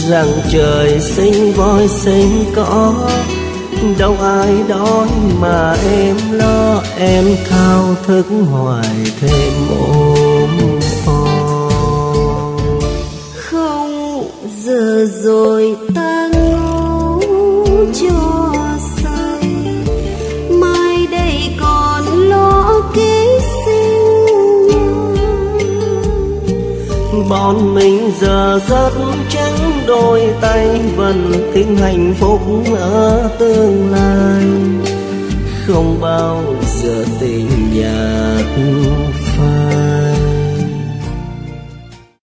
rằng trời sinh voi sinh cỏ, đâu ai đói mà em lo, em thao thức hoài thêm ôm ôm. Không giờ rồi ta ngủ cho say, mai đây còn lo kế sinh nhai. Bọn mình giờ rất trắng đôi tay, vẫn tin hạnh phúc ở tương lai, không bao giờ tình nhạt